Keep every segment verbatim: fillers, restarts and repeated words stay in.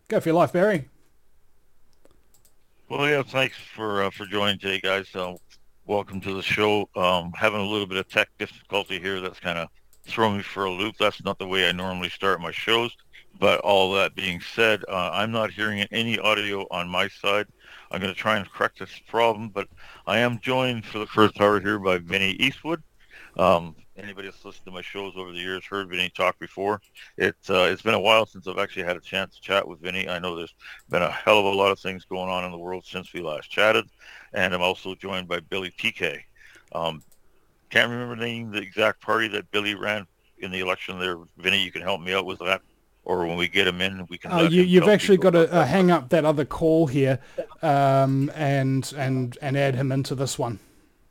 Go for your life, Barry. Well, yeah, thanks for uh, for joining today, guys. Uh, welcome to the show. Um, having a little bit of tech difficulty here that's kind of throwing me for a loop. That's not the way I normally start my shows. But all that being said, uh, I'm not hearing any audio on my side. I'm going to try and correct this problem, but I am joined for the first hour here by Vinny Eastwood. Um, anybody that's listened to my shows over the years heard Vinny talk before. It's uh, it's been a while since I've actually had a chance to chat with Vinny. I know there's been a hell of a lot of things going on in the world since we last chatted, and I'm also joined by Billy T K. Um, can't remember the name, the exact party that Billy ran in the election there. Vinny, you can help me out with that, or when we get him in, we can Oh, let you, him you've tell actually people got about to uh, that. hang up that other call here, um, and and and add him into this one.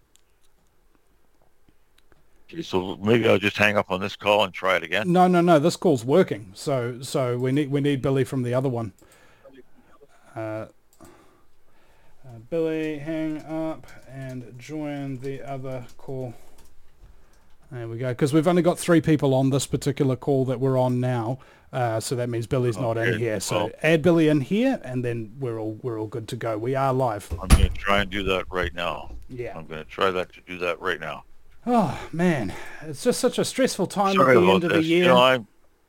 Okay, so maybe I'll just hang up on this call and try it again. No, no, no. This call's working. So so we need we need Billy from the other one. Uh, uh, Billy, hang up and join the other call. There we go. Because we've only got three people on this particular call that we're on now. Uh, so that means Billy's not in Okay, here. So well, add Billy in here, and then we're all we're all good to go. We are live. I'm going to try and do that right now. Yeah. I'm going to try that to do that right now. Oh man, it's just such a stressful time at Sorry the about end of the this. You know, year. I'm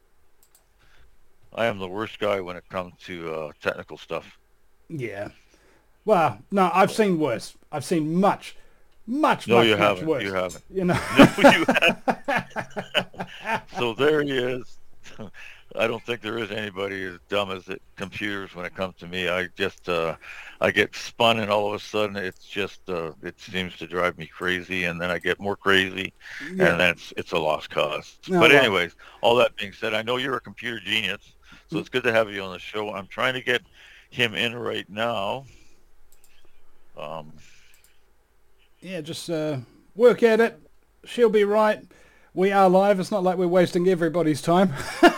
I am the worst guy when it comes to uh, technical stuff. Yeah. Well, no, I've seen worse. I've seen much, much, No, much, you much haven't. worse. You haven't. You know. No, you haven't. So there he is. I don't think there is anybody as dumb as it, computers when it comes to me. I just uh, I get spun, and all of a sudden it's just uh, it seems to drive me crazy, and then I get more crazy, and Yeah. then it's it's a lost cause. Oh But well. anyways, all that being said, I know you're a computer genius, so it's good to have you on the show. I'm trying to get him in right now. Um, Yeah, just uh, work at it. She'll be right. We are live. It's not like we're wasting everybody's time.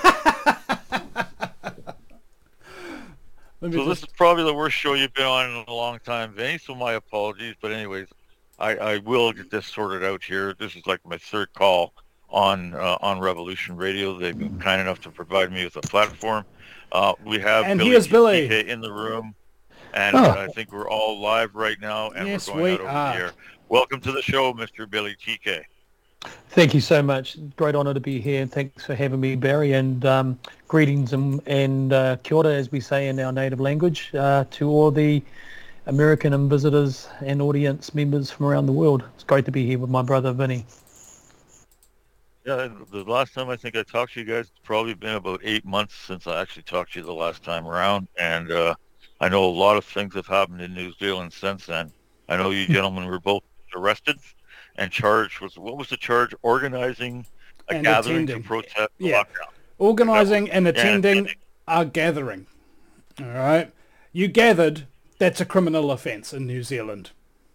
Let me So this is just. probably the worst show you've been on in a long time, Vinny. So my apologies. But anyways, I, I will get this sorted out here. This is like my third call on uh, on Revolution Radio. They've been kind enough to provide me with a platform. Uh, we have And Billy here's Billy. T K in the room, and Oh, I think we're all live right now, and we're Yes, going we out over the are. air. Welcome to the show, Mister Billy T K. thank you so much. Great honour to be here. Thanks for having me, Barry. And um, greetings and, and uh, kia ora, as we say in our native language, uh, to all the American and visitors and audience members from around the world. It's great to be here with my brother, Vinny. Yeah, the last time I think I talked to you guys, it's probably been about eight months since I actually talked to you the last time around. And uh, I know a lot of things have happened in New Zealand since then. I know you gentlemen were both arrested and charged with, what was the charge? Organizing a And gathering to attending. protest the Yeah. lockdown. That was, Organising and and attending attending. a gathering. All right. You gathered. That's a criminal offence in New Zealand.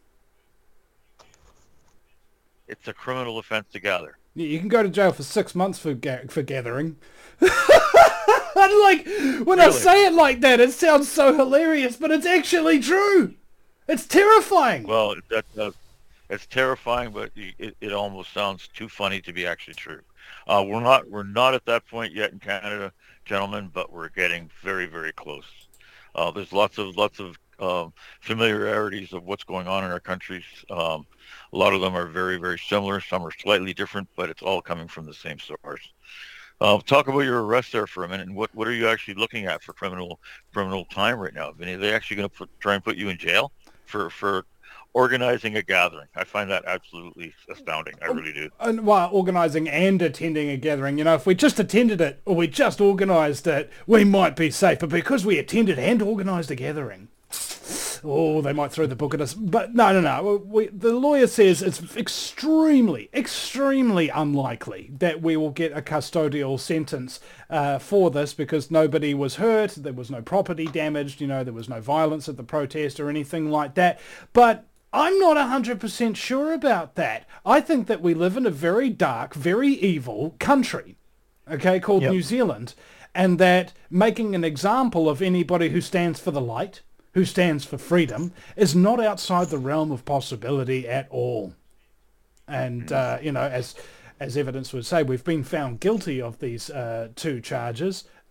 It's a criminal offense to gather. You can go to jail for six months for ga- for gathering. And like when I Really? say it like that, it sounds so hilarious, but it's actually true. It's terrifying. Well, that does. It's terrifying, but it, it almost sounds too funny to be actually true. Uh, we're not we're not at that point yet in Canada, gentlemen, but we're getting very very close. Uh, there's lots of lots of um, familiarities of what's going on in our countries. Um, a lot of them are very very similar. Some are slightly different, but it's all coming from the same source. Uh, talk about your arrest there for a minute, and what, what are you actually looking at for criminal criminal time right now, Vinny? Are they actually going to try and put you in jail for for organizing a gathering? I find that absolutely astounding. I really do. And while organising and attending a gathering, you know, if we just attended it or we just organised it, we might be safe. But because we attended and organised a gathering, oh, they might throw the book at us. But no, no, no. We, the lawyer says it's extremely, extremely unlikely that we will get a custodial sentence uh, for this because nobody was hurt, there was no property damaged, you know, there was no violence at the protest or anything like that. But I'm not one hundred percent sure about that. I think that we live in a very dark, very evil country, okay, called Yep. New Zealand, and that making an example of anybody who stands for the light, who stands for freedom, is not outside the realm of possibility at all. And, uh, you know, as as evidence would say, we've been found guilty of these uh, two charges,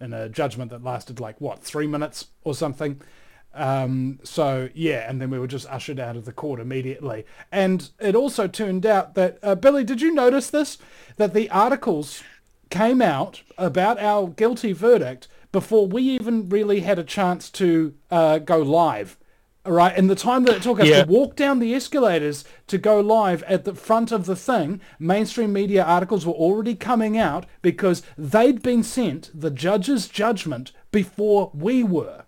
in a judgment that lasted like, what, three minutes or something. Um, so, yeah, and then we were just ushered out of the court immediately. And it also turned out that, uh, Billy, did you notice this? That the articles came out about our guilty verdict before we even really had a chance to uh, go live. All right, and the time that it took us Yeah. to walk down the escalators to go live at the front of the thing, mainstream media articles were already coming out because they'd been sent the judge's judgment before we were.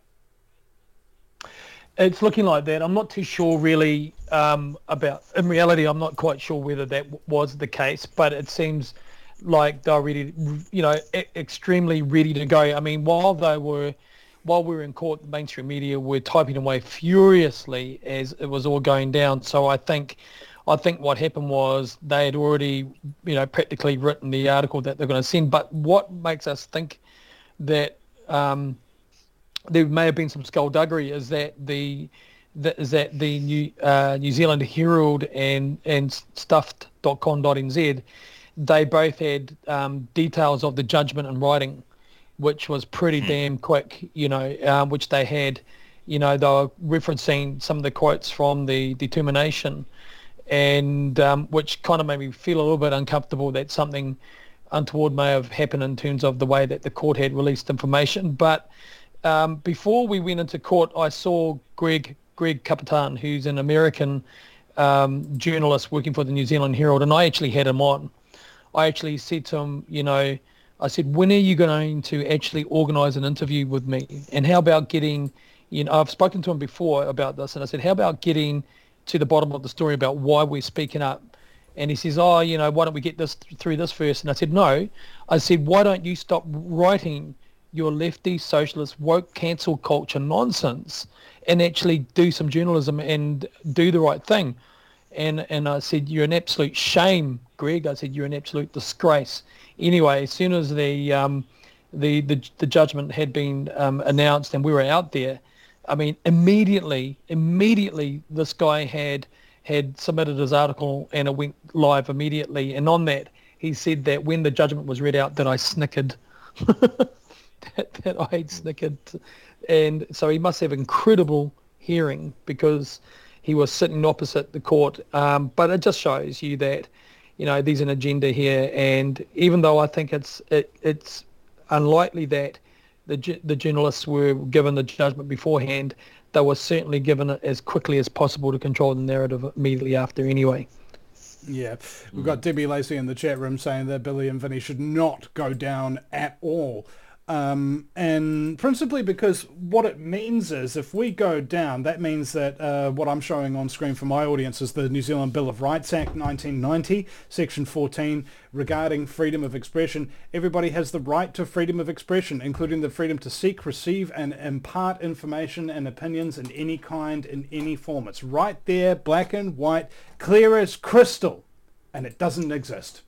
It's looking like that. I'm not too sure really um, about, in reality, I'm not quite sure whether that w- was the case, but it seems like they're ready, you know, e- extremely ready to go. I mean, while they were, while we were in court, the mainstream media were typing away furiously as it was all going down. So I think, I think what happened was they had already, you know, practically written the article that they're going to send. But what makes us think that um, there may have been some skullduggery is that the that is that the New uh, New Zealand Herald and and stuffed dot com dot n z, they both had um, details of the judgment in writing, which was pretty damn quick, you know, um, which they had, you know, they were referencing some of the quotes from the determination, and um, which kind of made me feel a little bit uncomfortable that something untoward may have happened in terms of the way that the court had released information. But um, before we went into court, I saw Greg Greg Capitan, who's an American um, journalist working for the New Zealand Herald, and I actually had him on. I actually said to him, you know, I said, when are you going to actually organise an interview with me? And how about getting, you know, I've spoken to him before about this, and I said, how about getting to the bottom of the story about why we're speaking up? And he says, oh, you know, why don't we get this through this first? And I said, no. I said, why don't you stop writing your lefty, socialist, woke, cancel culture nonsense and actually do some journalism and do the right thing? And and I said, you're an absolute shame, Greg. I said, you're an absolute disgrace. Anyway, as soon as the um, the, the the judgment had been um, announced and we were out there, I mean, immediately, immediately, this guy had had submitted his article and it went live immediately. And on that, he said that when the judgment was read out, that I snickered, that, that I had snickered. And so he must have incredible hearing because he was sitting opposite the court. Um, but it just shows you that, you know, there's an agenda here. And even though I think it's it, it's unlikely that the the journalists were given the judgment beforehand, they were certainly given it as quickly as possible to control the narrative immediately after anyway. Yeah, we've got Debbie Lacey in the chat room saying that Billy and Vinny should not go down at all. Um, and principally because what it means is if we go down, that means that uh, what I'm showing on screen for my audience is the New Zealand Bill of Rights Act nineteen ninety, Section fourteen, regarding freedom of expression. Everybody has the right to freedom of expression, including the freedom to seek, receive, and impart information and opinions in any kind, in any form. It's right there, black and white, clear as crystal, and it doesn't exist.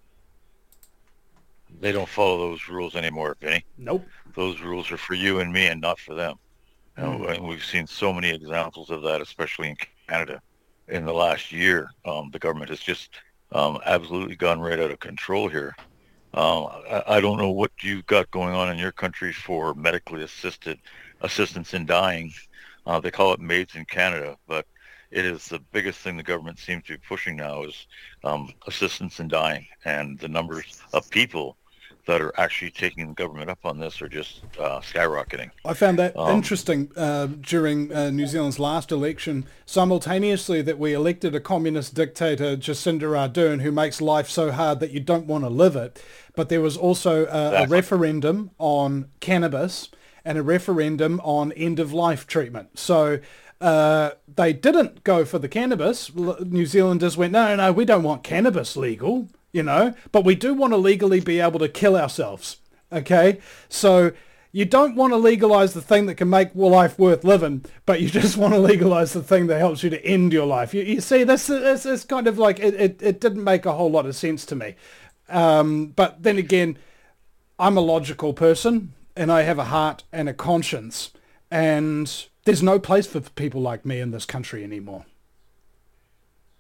They don't follow those rules anymore, Vinny. Nope. Those rules are for you and me and not for them. Mm. And we've seen so many examples of that, especially in Canada. In the last year, um, the government has just um, absolutely gone right out of control here. Um, I, I don't know what you've got going on in your country for medically assisted assistance in dying. Uh, they call it MAIDS in Canada, but it is the biggest thing the government seems to be pushing now is um, assistance in dying. And the numbers of people that are actually taking the government up on this are just uh, skyrocketing. I found that um, interesting uh, during uh, New Zealand's last election, simultaneously that we elected a communist dictator, Jacinda Ardern, who makes life so hard that you don't want to live it. But there was also uh, exactly. a referendum on cannabis and a referendum on end-of-life treatment. So uh, they didn't go for the cannabis. New Zealanders went, no, no, we don't want cannabis legal. You know, but we do want to legally be able to kill ourselves, okay? So you don't want to legalize the thing that can make life worth living, but you just want to legalize the thing that helps you to end your life. You, you see, that's, that's, that's kind of like, it, it, it didn't make a whole lot of sense to me. Um, but then again, I'm a logical person, and I have a heart and a conscience, and there's no place for people like me in this country anymore.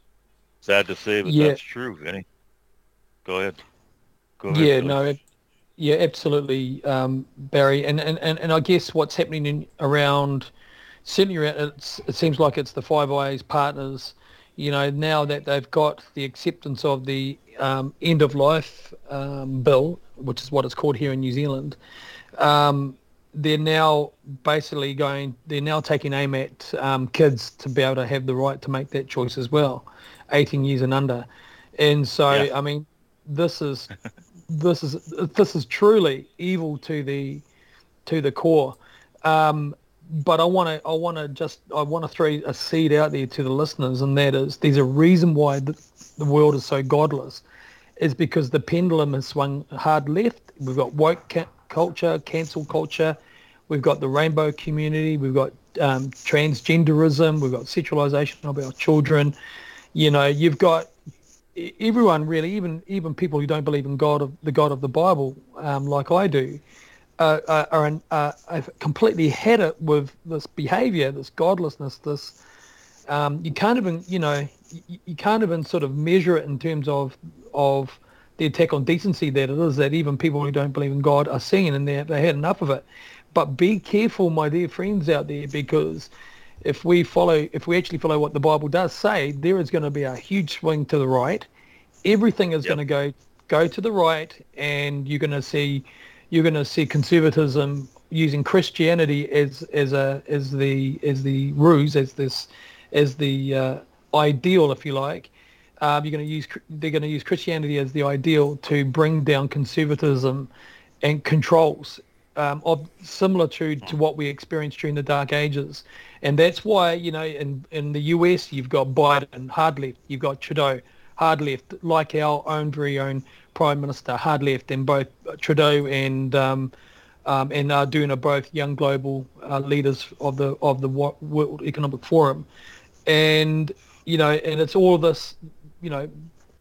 Sad to say, but yeah. that's true, Vinny. Go ahead. Go ahead. Yeah, Billy. no, it, Yeah, absolutely, um, Barry. And, and, and, and I guess what's happening in, around, certainly around, it's, it seems like it's the Five Eyes partners, you know, now that they've got the acceptance of the um, end of life um, bill, which is what it's called here in New Zealand, um, they're now basically going, they're now taking aim at um, kids to be able to have the right to make that choice as well, eighteen years and under. And so, Yeah. I mean, this is this is this is truly evil to the to the core. Um, but I want to I want to just I want to throw a seed out there to the listeners, and that is there's a reason why the, the world is so godless, is because the pendulum has swung hard left. We've got woke ca- culture, cancel culture. We've got the rainbow community. We've got um, transgenderism. We've got sexualization of our children. You know, you've got everyone really, even even people who don't believe in God of the God of the Bible, um, like I do, uh, are, are an, uh, have completely had it with this behaviour, this godlessness. This um, you can't even, you know, you, you can't even sort of measure it in terms of of the attack on decency that it is, that even people who don't believe in God are seeing, and they they had enough of it. But be careful, my dear friends out there, because if we follow, if we actually follow what the Bible does say, there is going to be a huge swing to the right. Everything is Yep. going to go go to the right, and you're going to see you're going to see conservatism using Christianity as as a as the as the ruse, as this as the uh, ideal, if you like. Um, you're going to use they're going to use Christianity as the ideal to bring down conservatism and controls. Um, of similar to, to what we experienced during the Dark Ages. And that's why, you know, in, in the U S, you've got Biden, hard left, you've got Trudeau, hard left, like our own very own Prime Minister, hard left, and both Trudeau and um, um, and Ardern are both young global uh, leaders of the of the World Economic Forum. And, you know, and it's all this, you know,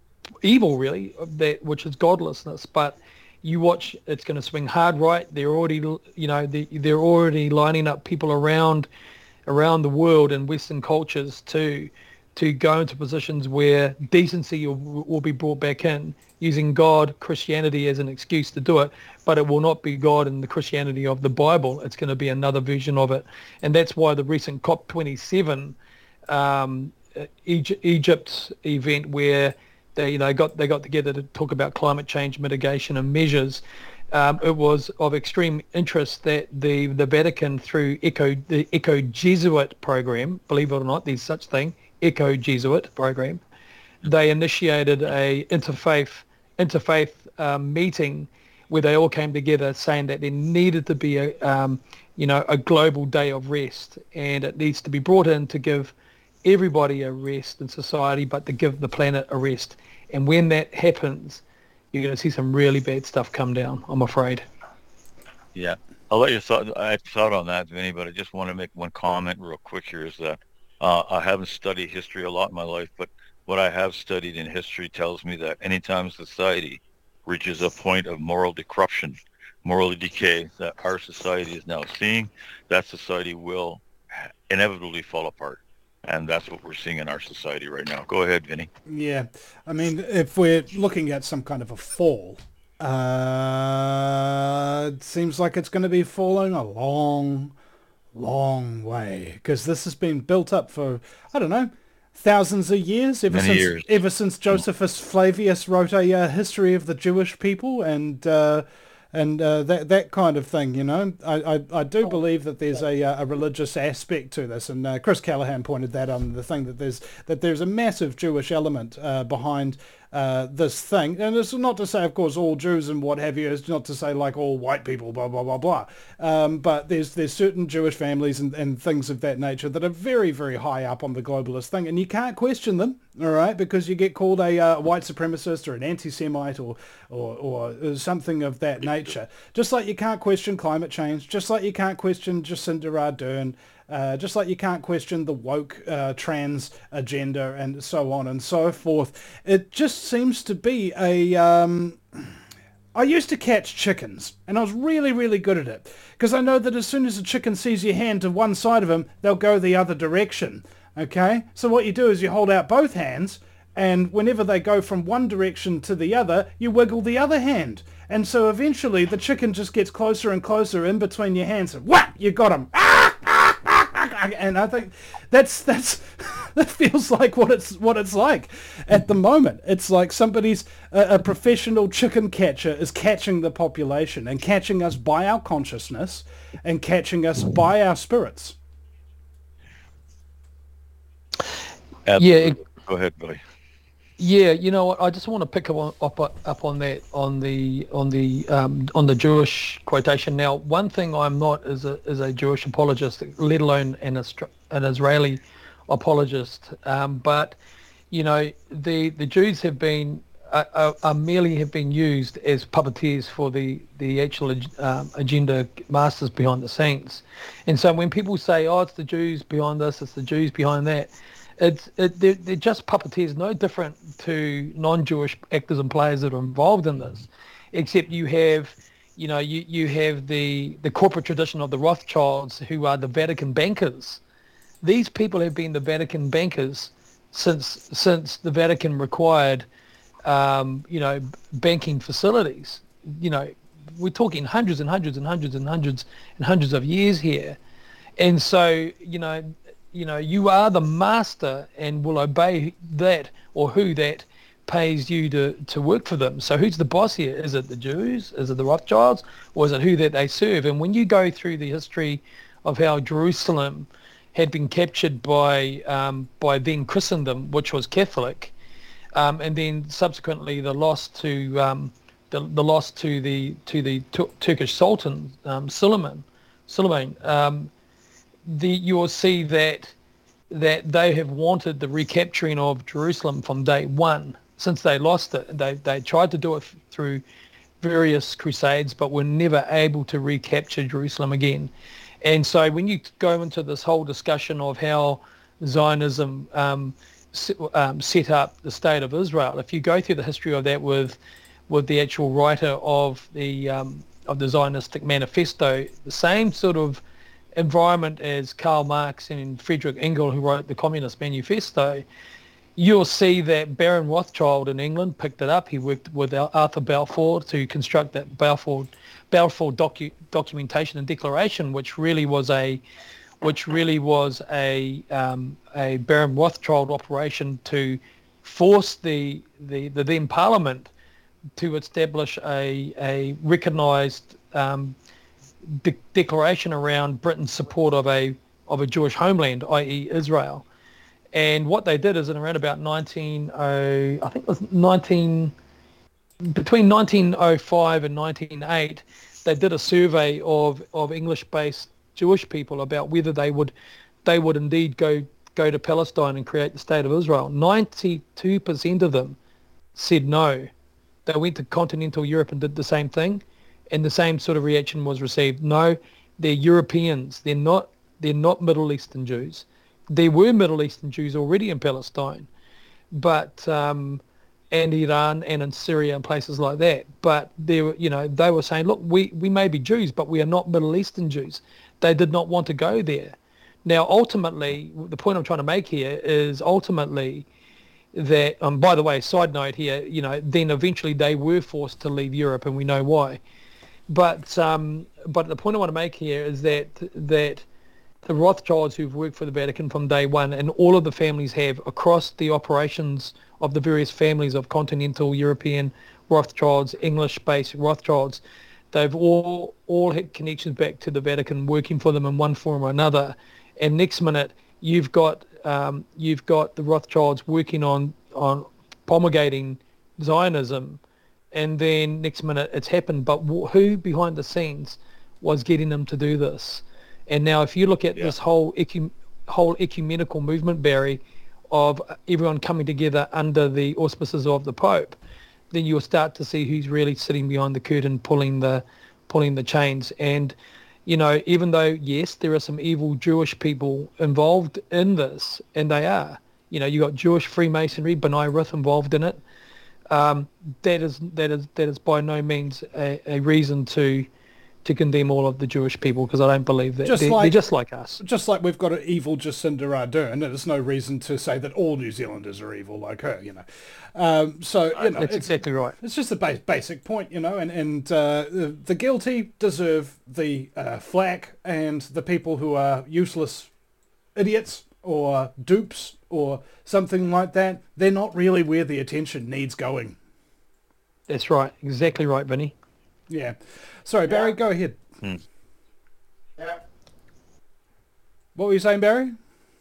evil, really, that which is godlessness. But you watch, it's going to swing hard right. They're already, you know, they, they're already lining up people around, around the world in Western cultures to, to go into positions where decency will, will be brought back in, using God, Christianity as an excuse to do it. But it will not be God and the Christianity of the Bible. It's going to be another version of it, and that's why the recent COP twenty-seven, um, Egypt, Egypt's event where They, you know, got they got together to talk about climate change mitigation and measures. Um, it was of extreme interest that the, the Vatican, through ECHO, the ECHO Jesuit program, believe it or not, there's such thing, ECHO Jesuit program, they initiated a interfaith interfaith um, meeting where they all came together, saying that there needed to be a um, you know a global day of rest, and it needs to be brought in to give everybody a rest in society, but to give the planet a rest. And when that happens, you're going to see some really bad stuff come down, I'm afraid. Yeah. I'll let you thought, I thought on that, Vinny, but I just want to make one comment real quick here is that uh, I haven't studied history a lot in my life, but what I have studied in history tells me that anytime society reaches a point of moral decreption, moral decay that our society is now seeing, that society will inevitably fall apart. And that's what we're seeing in our society right now. Go ahead, Vinny. Yeah, I mean, if we're looking at some kind of a fall, uh, it seems like it's going to be falling a long, long way, because this has been built up for, I don't know, thousands of years, ever Many since years. ever since Josephus Flavius wrote a uh, history of the Jewish people, and uh, and uh, that that kind of thing. You know, I I, I do believe that there's a a religious aspect to this, and uh, Chris Callahan pointed that on the thing that there's that there's a massive Jewish element uh, behind uh, this thing, and it's not to say, of course, all Jews and what have you. It's not to say like all white people, blah blah blah blah. Um, but there's there's certain Jewish families and, and things of that nature that are very very high up on the globalist thing, and you can't question them, all right, because you get called a uh, white supremacist or an anti-Semite or, or or something of that nature. Just like you can't question climate change, just like you can't question Jacinda Ardern. Uh, just like you can't question the woke uh, trans agenda and so on and so forth. It just seems to be a... Um, I used to catch chickens, and I was really, really good at it, because I know that as soon as a chicken sees your hand to one side of him, they'll go the other direction, okay? So what you do is you hold out both hands, And whenever they go from one direction to the other, you wiggle the other hand. And so eventually the chicken just gets closer and closer in between your hands. And whap! You got him. And I think that's that's that feels like what it's what it's like at the moment. It's like somebody's a, a professional chicken catcher is catching the population and catching us by our consciousness and catching us by our spirits. Absolutely. Yeah. It, Go ahead, Billy. Yeah, you know what? I just want to pick up on, up, up on that on the on the um, on the Jewish quotation. Now, one thing I'm not is a is a Jewish apologist, let alone an Istra- an Israeli apologist. Um, but you know, the the Jews have been uh, uh, uh, merely have been used as puppeteers for the the actual um, agenda masters behind the scenes. And so when people say, "Oh, it's the Jews behind this, it's the Jews behind that," It's it, they're, they're just puppeteers, no different to non-Jewish actors and players that are involved in this, except you have, you know, you, you have the, the corporate tradition of the Rothschilds, who are the Vatican bankers. These people have been the Vatican bankers since since the Vatican required, um, you know, banking facilities. You know, we're talking hundreds and hundreds and hundreds and hundreds and hundreds of years here, and so you know. You know, you are the master and will obey that or who that pays you to, to work for them. So who's the boss here? Is it the Jews? Is it the Rothschilds? Or is it who that they serve? And when you go through the history of how Jerusalem had been captured by um, by then Christendom, which was Catholic, um, and then subsequently the loss to um, the, the loss to the to the Tur- Turkish Sultan um, Suleiman, Suleiman. Um, The, you'll see that that they have wanted the recapturing of Jerusalem from day one since they lost it. They they tried to do it through various crusades, but were never able to recapture Jerusalem again. And so when you go into this whole discussion of how Zionism um, set, um, set up the state of Israel, if you go through the history of that with with the actual writer of the um, of the Zionistic Manifesto, the same sort of environment as Karl Marx and Friedrich Engels, who wrote the Communist Manifesto, you'll see that Baron Rothschild in England picked it up. He worked with Arthur Balfour to construct that Balfour Balfour docu- documentation and declaration, which really was a which really was a um, a Baron Rothschild operation to force the the, the then Parliament to establish a a recognised um, De- declaration around Britain's support of a of a Jewish homeland, that is. Israel. And what they did is in around about nineteen oh, I think it was nineteen between nineteen oh five and nineteen oh eight, they did a survey of, of English-based Jewish people about whether they would they would indeed go go to Palestine and create the state of Israel. ninety-two percent of them said no. They went to continental Europe and did the same thing. And the same sort of reaction was received. No, they're Europeans. They're not. They're not Middle Eastern Jews. There were Middle Eastern Jews already in Palestine, but um, and Iran and in Syria and places like that. But they were, you know, they were saying, look, we, we may be Jews, but we are not Middle Eastern Jews. They did not want to go there. Now, ultimately, the point I'm trying to make here is ultimately that. Um, by the way, side note here, you know, then eventually they were forced to leave Europe, and we know why. But um, but the point I want to make here is that that the Rothschilds, who've worked for the Vatican from day one, and all of the families have across the operations of the various families of continental European Rothschilds, English-based Rothschilds, they've all all had connections back to the Vatican, working for them in one form or another. And next minute, you've got um, you've got the Rothschilds working on on promulgating Zionism. And then next minute it's happened. But who behind the scenes was getting them to do this? And now if you look at yeah. this whole ecu- whole ecumenical movement, Barry, of everyone coming together under the auspices of the Pope, then you'll start to see who's really sitting behind the curtain pulling the pulling the chains. And, you know, even though, yes, there are some evil Jewish people involved in this, and they are. You know, you got Jewish Freemasonry, B'nai B'rith involved in it. Um, that is that is that is by no means a, a reason to to condemn all of the Jewish people, because I don't believe that. Just they're, like- they're just like us. Just like we've got an evil Jacinda Ardern, there's no reason to say that all New Zealanders are evil like her, you know. Um, so, you know, That's it's, exactly right. it's just a base, basic point, you know, and, and uh, the, the guilty deserve the uh, flack, and the people who are useless idiots or dupes or something like that, they're not really where the attention needs going. That's right. Exactly right, Vinny. Yeah. Sorry, Barry, go ahead. Hmm. Yeah. What were you saying, Barry?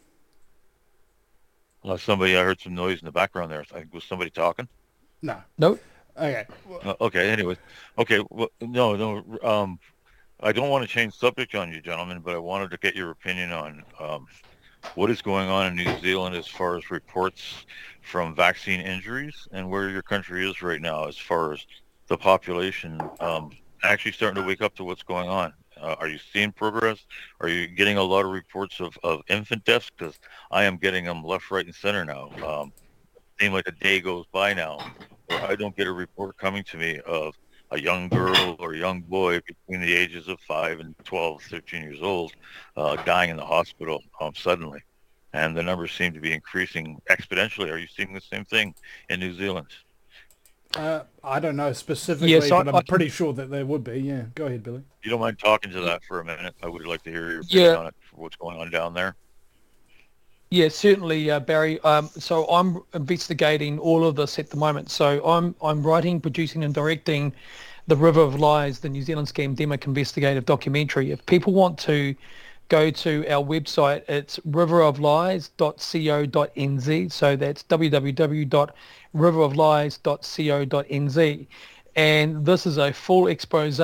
Uh, somebody, I heard some noise in the background there. I think was somebody talking. No. Nope. Okay. Uh, okay. Anyways, okay. Well, no, no. Um, I don't want to change subject on you, gentlemen, but I wanted to get your opinion on um, what is going on in New Zealand as far as reports from vaccine injuries, and where your country is right now as far as the population um, actually starting to wake up to what's going on. Uh, are you seeing progress? Are you getting a lot of reports of, of infant deaths? Because I am getting them left, right, and center now. Um, seems like a day goes by now where I don't get a report coming to me of a young girl or a young boy between the ages of five and twelve, thirteen years old uh, dying in the hospital um, suddenly. And the numbers seem to be increasing exponentially. Are you seeing the same thing in New Zealand? Uh, I don't know specifically, Yes, I- but I'm I- pretty sure that there would be. Yeah, go ahead, Billy. If you don't mind talking to that for a minute, I would like to hear your opinion Yeah. on it, for what's going on down there. Yeah, certainly, uh, Barry. Um, so I'm investigating all of this at the moment. So I'm I'm writing, producing, and directing the River of Lies, the New Zealand Scamdemic investigative documentary. If people want to go to our website, it's river of lies dot co dot n z. So that's w w w dot river of lies dot co dot n z. And this is a full expose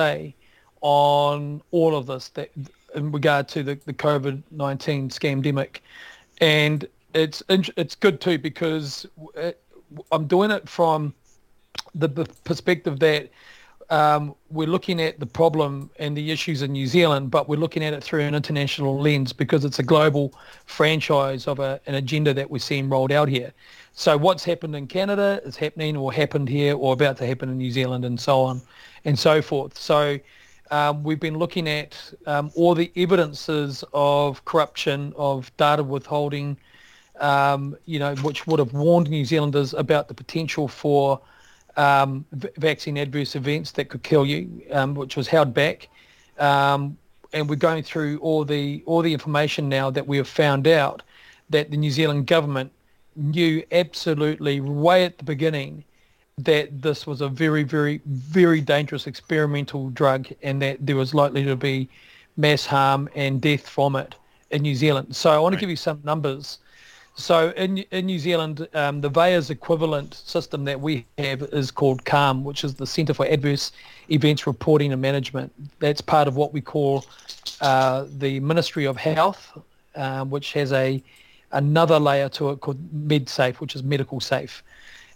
on all of this that, in regard to the, the COVID nineteen scamdemic. And it's it's good too, because it, I'm doing it from the p- perspective that um, we're looking at the problem and the issues in New Zealand, but we're looking at it through an international lens, because it's a global franchise of a, an agenda that we're seeing rolled out here. So what's happened in Canada is happening or happened here or about to happen in New Zealand, and so on and so forth. So um, we've been looking at um, all the evidences of corruption, of data withholding, um, you know, which would have warned New Zealanders about the potential for um, v- vaccine adverse events that could kill you, um, which was held back. Um, and we're going through all the all the information now that we have found out that the New Zealand government knew absolutely way at the beginning that this was a very, very, very dangerous experimental drug, and that there was likely to be mass harm and death from it in New Zealand. So I want to Right. give you some numbers. So in in New Zealand, um, the V A E R's equivalent system that we have is called CALM, which is the Centre for Adverse Events Reporting and Management. That's part of what we call uh, the Ministry of Health, uh, which has a another layer to it called MedSafe, which is medical safe.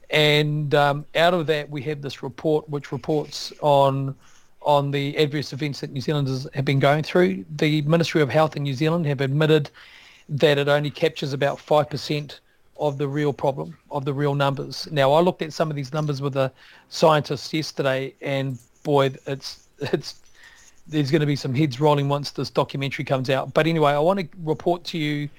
And um, out of that, we have this report which reports on on the adverse events that New Zealanders have been going through. The Ministry of Health in New Zealand have admitted that it only captures about five percent of the real problem, of the real numbers. Now, I looked at some of these numbers with a scientist yesterday, and boy, it's it's there's going to be some heads rolling once this documentary comes out. But anyway, I want to report to you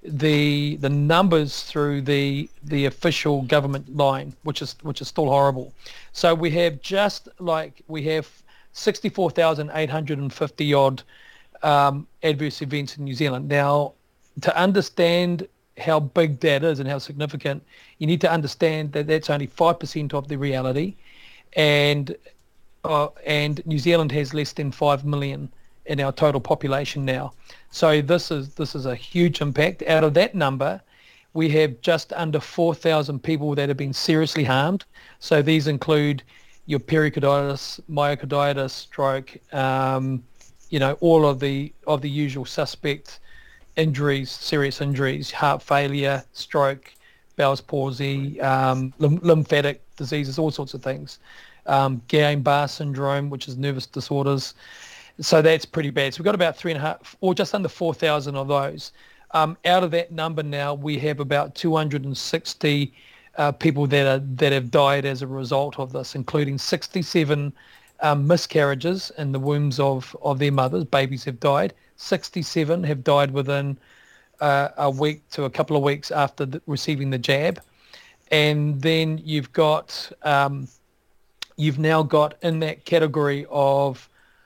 the the numbers through the the official government line, which is which is still horrible. So we have just like we have sixty-four thousand eight hundred fifty odd um, adverse events in New Zealand. Now, to understand how big that is and how significant, you need to understand that that's only five percent of the reality, and uh, and New Zealand has less than five million in our total population now. So this is this is a huge impact. Out of that number, we have just under four thousand people that have been seriously harmed. So these include your pericarditis, myocarditis, stroke, um, you know, all of the of the usual suspect injuries, serious injuries, heart failure, stroke, Bell's palsy, um, lym- lymphatic diseases, all sorts of things. Um, Guillain-Barré syndrome, which is nervous disorders. So that's pretty bad. So we've got about three and a half, or just under four thousand of those. Um, out of that number now, we have about two hundred sixty uh, people that are that have died as a result of this, including sixty-seven um, miscarriages in the wombs of, of their mothers. Babies have died. sixty-seven have died within uh, a week to a couple of weeks after the, receiving the jab. And then you've got, um, you've now got in that category of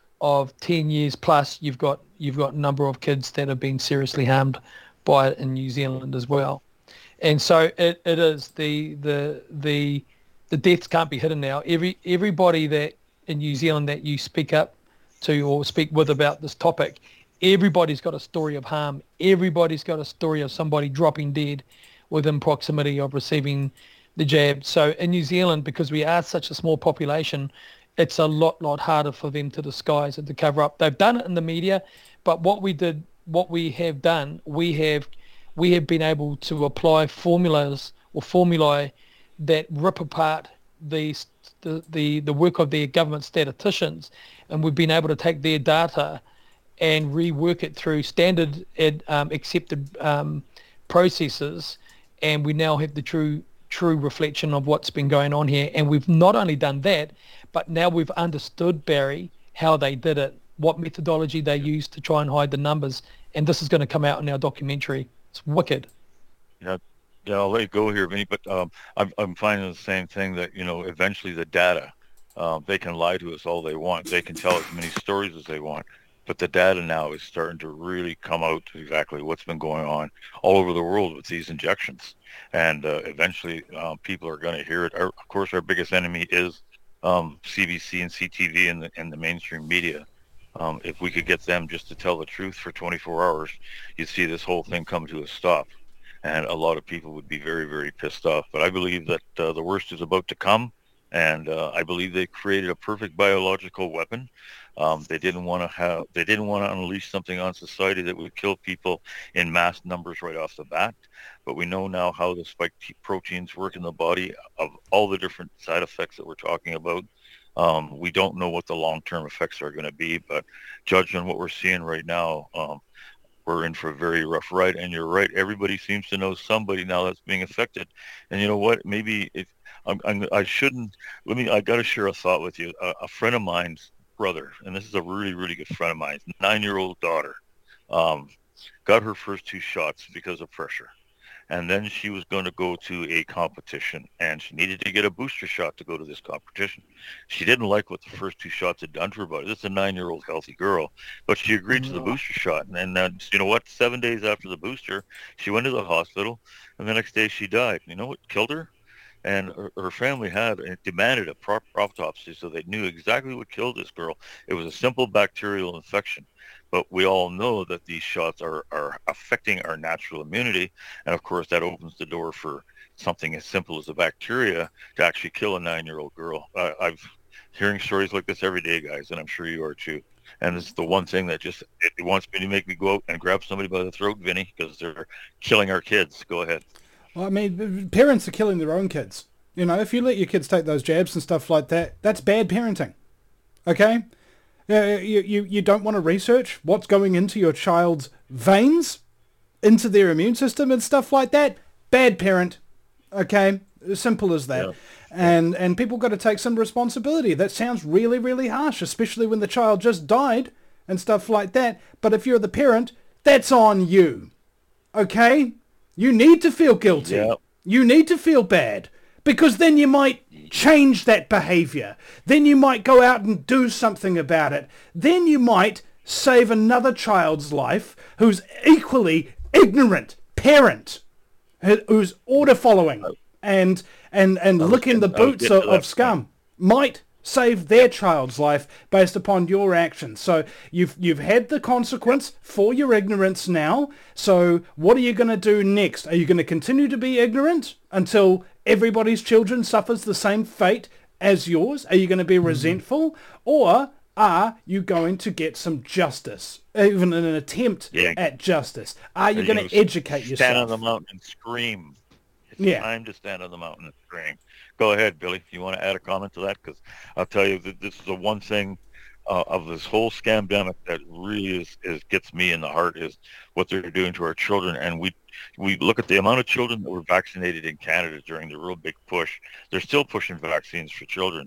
of ten years plus, you've got you've got a number of kids that have been seriously harmed by it in New Zealand as well. And so it, it is the the the the deaths can't be hidden now. Every everybody that in New Zealand that you speak up to or speak with about this topic, everybody's got a story of harm. Everybody's got a story of somebody dropping dead within proximity of receiving the jab. So in New Zealand, because we are such a small population, it's a lot, lot harder for them to disguise and to cover up. They've done it in the media, but what we did, what we have done, we have, we have been able to apply formulas or formulae that rip apart the the the, the work of their government statisticians, and we've been able to take their data and rework it through standard ed, um, accepted um, processes, and we now have the true true reflection of what's been going on here. And we've not only done that, but now we've understood, Barry, how they did it, what methodology they used to try and hide the numbers, and this is going to come out in our documentary. It's wicked. Yeah, yeah, I'll let you go here, Vinny, but um, I'm, I'm finding the same thing that, you know, eventually the data, um, they can lie to us all they want. They can tell as many stories as they want, but the data now is starting to really come out to exactly what's been going on all over the world with these injections. And uh, eventually uh, people are going to hear it. Our, of course, our biggest enemy is um, C B C and C T V and the, and the mainstream media. Um, if we could get them just to tell the truth for twenty-four hours, you'd see this whole thing come to a stop. And a lot of people would be very, very pissed off. But I believe that uh, the worst is about to come. And uh, I believe they created a perfect biological weapon. Um, they didn't want to have, they didn't want to unleash something on society that would kill people in mass numbers right off the bat. But we know now how the spike proteins work in the body of all the different side effects that we're talking about. Um, we don't know what the long-term effects are going to be, but judging on what we're seeing right now, um, we're in for a very rough ride. And you're right, everybody seems to know somebody now that's being affected. And you know what? Maybe if I'm, I'm, I shouldn't. Let me. I got to share a thought with you. A, a friend of mine's brother, and this is a really, really good friend of mine, nine-year-old daughter, um, got her first two shots because of pressure. And then she was going to go to a competition, and she needed to get a booster shot to go to this competition. She didn't like what the first two shots had done to her body. This is a nine-year-old healthy girl, but she agreed to the booster shot. And then, you know what? Seven days after the booster, she went to the hospital, and the next day she died. You know what killed her? And her, her family had uh, demanded a proper autopsy, so they knew exactly what killed this girl. It was a simple bacterial infection. But we all know that these shots are, are affecting our natural immunity. And of course, that opens the door for something as simple as a bacteria to actually kill a nine-year-old girl. Uh, I've hearing stories like this every day, guys, and I'm sure you are too. And this is the one thing that just, it, it wants me to make me go out and grab somebody by the throat, Vinny, because they're killing our kids. Go ahead. Well, I mean, parents are killing their own kids. You know, if you let your kids take those jabs and stuff like that, that's bad parenting. Okay? Uh, you, you, you don't want to research what's going into your child's veins, into their immune system and stuff like that. Bad parent. Okay? As simple as that. Yeah. And and people got to take some responsibility. That sounds really, really harsh, especially when the child just died and stuff like that. But if you're the parent, that's on you. Okay? You need to feel guilty. Yeah. You need to feel bad. Because then you might change that behavior. Then you might go out and do something about it. Then you might save another child's life who's equally ignorant parent, who's order following and and and licking the boots of, of scum. Might save their child's life based upon your actions. So you've you've had the consequence for your ignorance now. So what are you going to do next? Are you going to continue to be ignorant until everybody's children suffers the same fate as yours? Are you going to be resentful? Or are you going to get some justice? Even an attempt yeah. at justice? Are you going to educate stand yourself? Stand on the mountain and scream. It's yeah. time to stand on the mountain and scream. Go ahead, Billy. If you want to add a comment to that, because I'll tell you that this is the one thing uh, of this whole scamdemic that really is, is gets me in the heart is what they're doing to our children. And we we look at the amount of children that were vaccinated in Canada during the real big push. They're still pushing vaccines for children.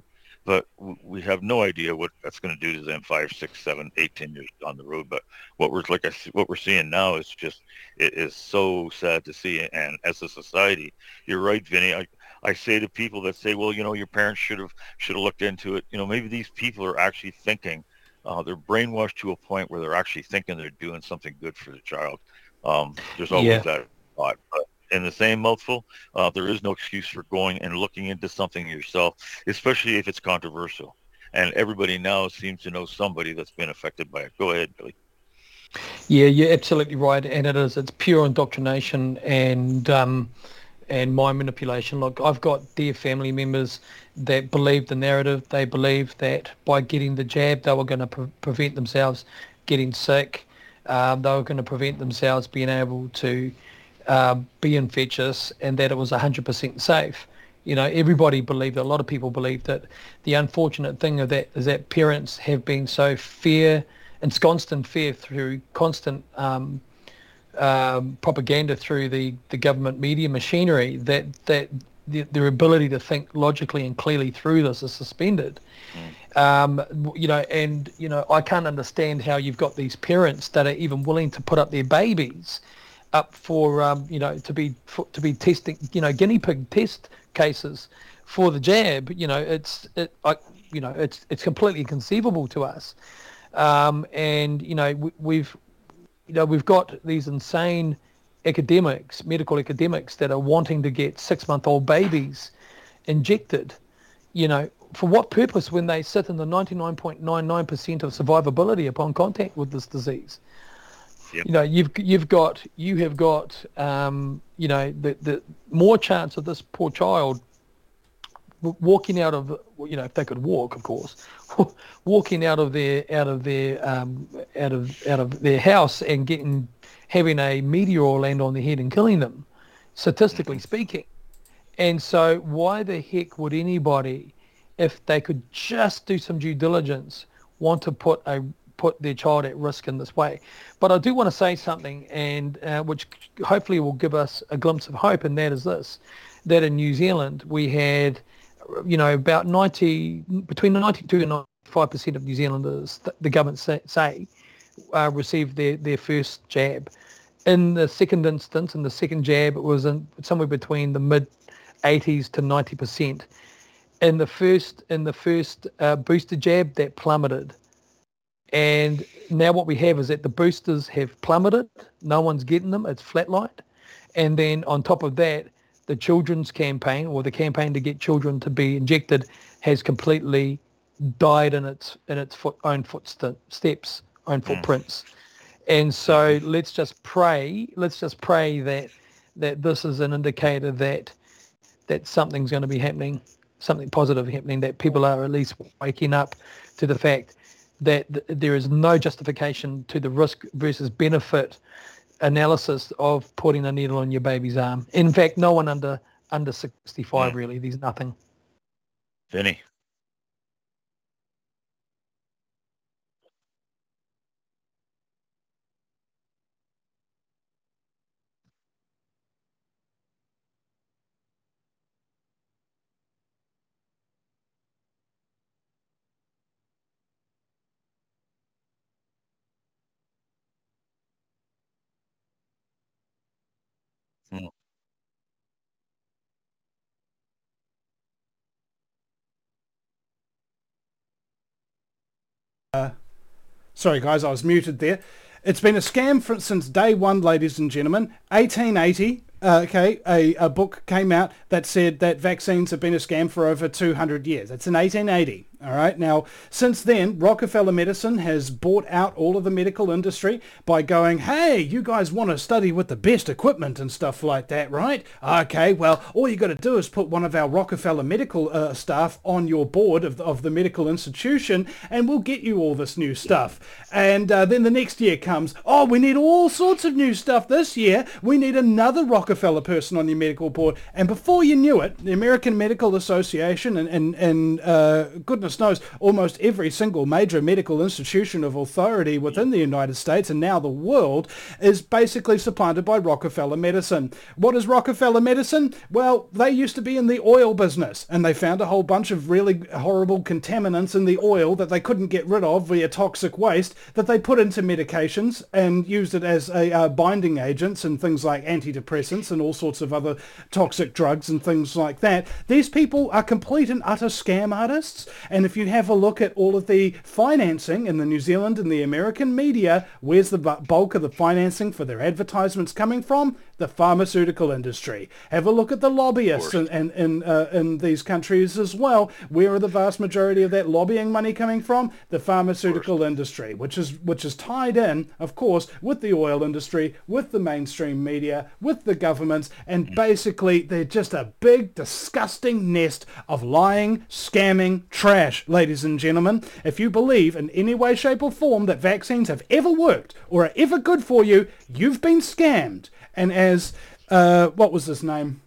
but w- we have no idea what that's going to do to them five, six, seven, eight, ten years down the road. But what we're like, I see, what we're seeing now is just it is so sad to see. And as a society, you're right, Vinny. I, I say to people that say, well, you know, your parents should have should have looked into it. You know, maybe these people are actually thinking. Uh, they're brainwashed to a point where they're actually thinking they're doing something good for the child. Um, there's always Yeah. that thought. But in the same mouthful, uh, there is no excuse for going and looking into something yourself, especially if it's controversial. And everybody now seems to know somebody that's been affected by it. Go ahead, Billy. Yeah, you're absolutely right, and it is. It's pure indoctrination and um, and mind manipulation. Look, I've got dear family members that believe the narrative. They believe that by getting the jab, they were going to pre- prevent themselves getting sick. Um, they were going to prevent themselves being able to uh, be infectious, and that it was one hundred percent safe. You know, everybody believed it. A lot of people believed it. The unfortunate thing of that is that parents have been so fear, ensconced in fear through constant um, um, propaganda through the, the government media machinery that that the, their ability to think logically and clearly through this is suspended. Um, you know, and you know, I can't understand how you've got these parents that are even willing to put up their babies up for um, you know to be for, to be testing you know guinea pig test cases for the jab. You know, it's it I, you know it's it's completely inconceivable to us. Um, and you know we, we've you know we've got these insane academics, medical academics that are wanting to get six-month-old babies injected. You know, for what purpose when they sit in the ninety-nine point nine nine percent of survivability upon contact with this disease? Yep. You know, you've you've got you have got um, you know the the more chance of this poor child walking out of you know if they could walk, of course, walking out of their out of their um, out of out of their house and getting having a meteor land on their head and killing them, statistically speaking. And so why the heck would anybody, if they could just do some due diligence, want to put a put their child at risk in this way? But I do want to say something, and uh, which hopefully will give us a glimpse of hope, and that is this: that in New Zealand we had, you know, about ninety between ninety-two and ninety-five percent of New Zealanders, th- the government say, say uh, received their their first jab. In the second instance, in the second jab, it was in somewhere between the mid eighties to ninety percent. In the first in the first uh, booster jab, that plummeted. And now what we have is that the boosters have plummeted. No one's getting them. It's flatlined. And then on top of that, the children's campaign, or the campaign to get children to be injected, has completely died in its in its foot, own footsteps, own footprints. And so let's just pray. Let's just pray that that this is an indicator that that something's going to be happening, something positive happening, that people are at least waking up to the fact that th- there is no justification to the risk versus benefit analysis of putting a needle on your baby's arm. In fact, no one under under sixty-five, really. There's nothing. Vinny. Hmm. Sorry, guys, I was muted there. It's been a scam for, since day one, ladies and gentlemen. eighteen eighty, uh, okay, a, a book came out that said that vaccines have been a scam for over two hundred years. It's in eighteen eighty. All right. Now, since then, Rockefeller Medicine has bought out all of the medical industry by going, hey, you guys want to study with the best equipment and stuff like that, right? Okay, well, all you got to do is put one of our Rockefeller medical uh, staff on your board of the, of the medical institution, and we'll get you all this new stuff. And uh, then the next year comes, oh, we need all sorts of new stuff this year. We need another Rockefeller person on your medical board. And before you knew it, the American Medical Association and, and, and uh, goodness goodness knows, almost every single major medical institution of authority within the United States and now the world is basically supplanted by Rockefeller medicine. What is Rockefeller medicine? Well, they used to be in the oil business, and they found a whole bunch of really horrible contaminants in the oil that they couldn't get rid of via toxic waste that they put into medications and used it as a uh, binding agents and things like antidepressants and all sorts of other toxic drugs and things like that. These people are complete and utter scam artists, and if you have a look at all of the financing in the New Zealand and the American media, where's the bu- bulk of the financing for their advertisements coming from? The pharmaceutical industry. Have a look at the lobbyists in, in, in, uh, in these countries as well. Where are the vast majority of that lobbying money coming from? The pharmaceutical industry, which is which is tied in, of course, with the oil industry, with the mainstream media, with the governments, and basically they're just a big, disgusting nest of lying, scamming trash, ladies and gentlemen. If you believe in any way, shape or form that vaccines have ever worked or are ever good for you, you've been scammed. And as, uh, what was his name?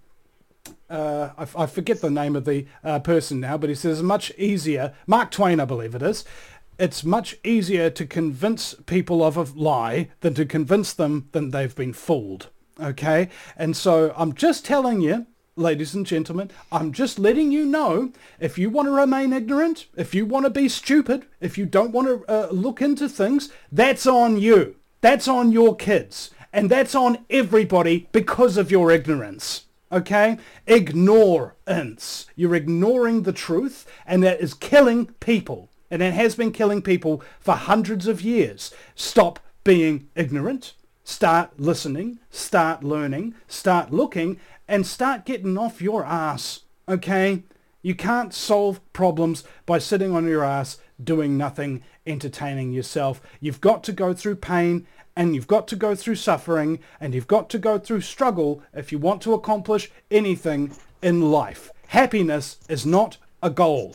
Uh, I, I forget the name of the uh, person now, but he says much easier, Mark Twain, I believe it is, it's much easier to convince people of a lie than to convince them that they've been fooled. Okay? And so I'm just telling you, ladies and gentlemen, I'm just letting you know, if you want to remain ignorant, if you want to be stupid, if you don't want to uh, look into things, that's on you. That's on your kids. And that's on everybody because of your ignorance. Okay? Ignorance. You're ignoring the truth, and that is killing people. And it has been killing people for hundreds of years. Stop being ignorant. Start listening. Start learning. Start looking. And start getting off your ass. Okay? You can't solve problems by sitting on your ass doing nothing, entertaining yourself. You've got to go through pain, and you've got to go through suffering, and you've got to go through struggle if you want to accomplish anything in life. Happiness is not a goal.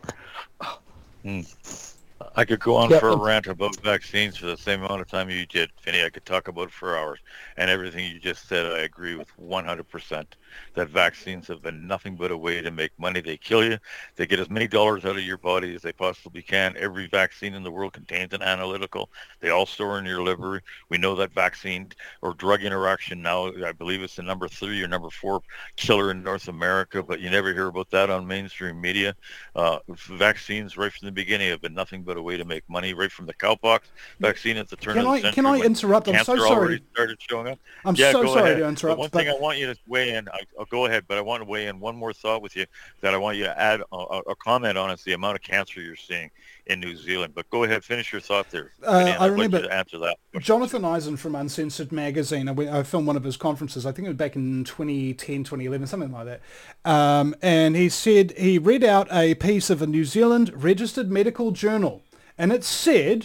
Hmm. I could go on Yep. for a rant about vaccines for the same amount of time you did, Finney. I could talk about it for hours. And everything you just said, I agree with one hundred percent. That vaccines have been nothing but a way to make money. They kill you. They get as many dollars out of your body as they possibly can. Every vaccine in the world contains an analytical. They all store in your liver. We know that vaccine or drug interaction now, I believe it's the number three or number four killer in North America, but you never hear about that on mainstream media. Uh, vaccines right from the beginning have been nothing but a way to make money, right from the cowpox vaccine at the turn Can of the I century. can I when interrupt? I'm so cancer sorry. already started showing up. I'm yeah, so go sorry ahead. to But interrupt. one but thing I want you to weigh in, I, I'll go ahead, but I want to weigh in one more thought with you that I want you to add a, a comment on is the amount of cancer you're seeing in New Zealand. But go ahead, finish your thought there. Uh, Vinny, and I I'd remember like you to answer that. Jonathan Eisen from Uncensored Magazine, I, went, I filmed one of his conferences, I think it was back in twenty ten, twenty eleven, something like that. Um, and he said he read out a piece of a New Zealand registered medical journal. And it said,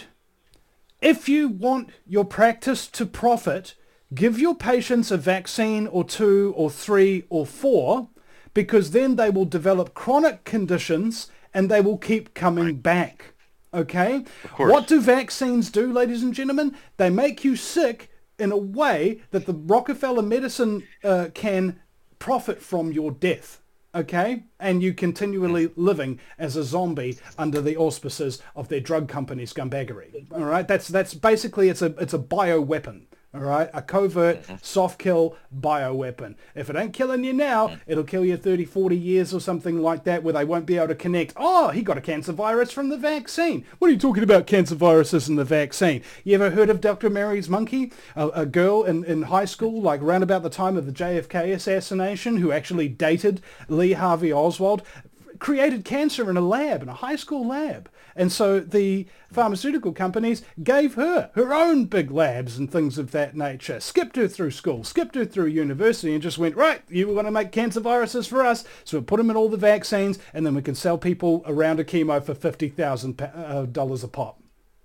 if you want your practice to profit, give your patients a vaccine or two or three or four, because then they will develop chronic conditions and they will keep coming back. Okay? What do vaccines do, ladies and gentlemen? They make you sick in a way that the Rockefeller medicine uh, can profit from your death. Okay? And you continually living as a zombie under the auspices of their drug company scumbaggery. All right? That's that's basically, it's a it's a bioweapon. All right, a covert soft kill bioweapon. If it ain't killing you now, it'll kill you thirty, forty years or something like that, where they won't be able to connect. Oh, he got a cancer virus from the vaccine. What are you talking about, cancer viruses and the vaccine? You ever heard of Doctor Mary's monkey? A, a girl in, in high school, like around about the time of the J F K assassination, who actually dated Lee Harvey Oswald, created cancer in a lab, in a high school lab. And so the pharmaceutical companies gave her her own big labs and things of that nature, skipped her through school, skipped her through university, and just went, right, you were going to make cancer viruses for us, so we'll put them in all the vaccines, and then we can sell people a round of chemo for fifty thousand dollars a pop.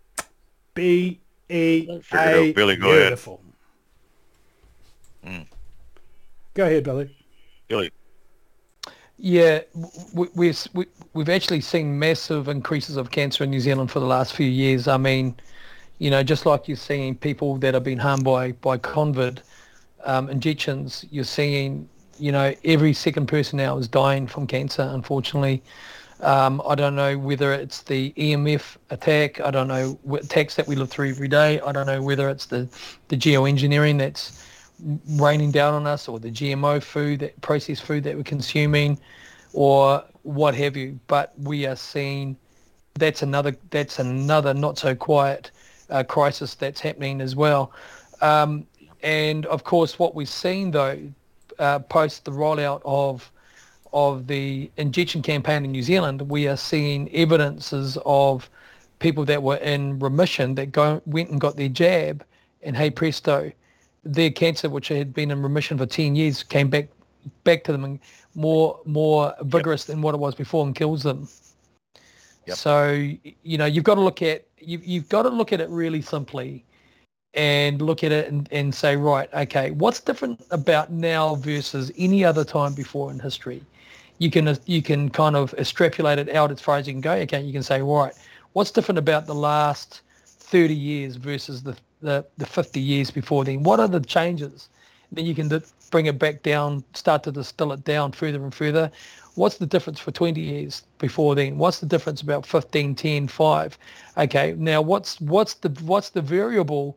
B E A, Billy, go beautiful. ahead. Mm. Go ahead, Billy. Billy. Yeah, we, we, we, we've actually seen massive increases of cancer in New Zealand for the last few years. I mean, you know, just like you're seeing people that have been harmed by, by COVID um, injections, you're seeing, you know, every second person now is dying from cancer, unfortunately. Um, I don't know whether it's the E M F attack. I don't know what attacks that we live through every day. I don't know whether it's the, the geoengineering that's raining down on us, or the G M O food, that processed food that we're consuming, or what have you. But we are seeing that's another that's another not so quiet uh, crisis that's happening as well. Um, and of course, what we've seen though, uh, post the rollout of of the injection campaign in New Zealand, we are seeing evidences of people that were in remission that go, went and got their jab, and hey presto, their cancer, which had been in remission for ten years, came back back to them and more more vigorous yep. than what it was before, and kills them. Yep. So, you know, you've got to look at you've, you've got to look at it really simply, and look at it and, and say, right, okay, what's different about now versus any other time before in history? You can you can kind of extrapolate it out as far as you can go. Okay, you can say, right, what's different about the last thirty years versus the the, the fifty years before then? What are the changes? Then you can d- bring it back down, start to distill it down further and further. What's the difference for twenty years before then? What's the difference about fifteen, ten, five? Okay, now what's what's the what's the variable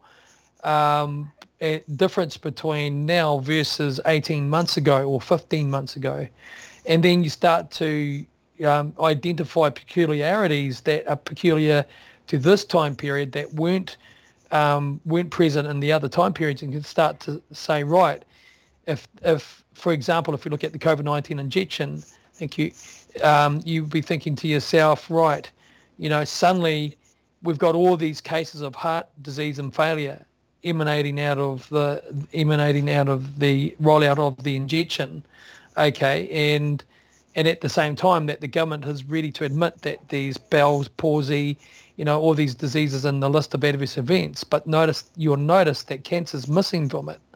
um, difference between now versus eighteen months ago or fifteen months ago? And then you start to um, identify peculiarities that are peculiar to this time period that weren't um, weren't present in the other time periods, and can start to say, right, if if for example, if you look at the COVID nineteen injection, thank you, um, you'd be thinking to yourself, right, you know, suddenly we've got all these cases of heart disease and failure emanating out of the emanating out of the rollout of the injection. Okay, and and at the same time that the government is ready to admit that these Bell's palsy, you know, all these diseases in the list of adverse events, but notice you'll notice that cancer's missing from it,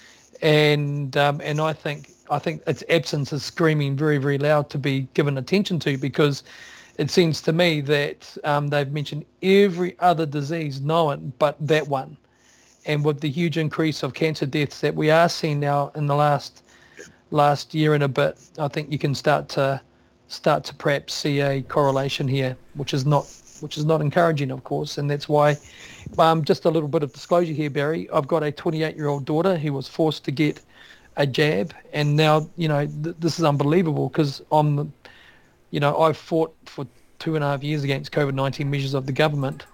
and um, and I think I think its absence is screaming very very loud to be given attention to, because it seems to me that um, they've mentioned every other disease known but that one, and with the huge increase of cancer deaths that we are seeing now in the last. last year and a bit, I think you can start to start to perhaps see a correlation here, which is not which is not encouraging, of course, and that's why. Um, just a little bit of disclosure here, Barry. I've got a twenty-eight-year-old daughter who was forced to get a jab, and now you know th- this is unbelievable, because I'm, you know, I've fought for two and a half years against COVID nineteen measures of the government,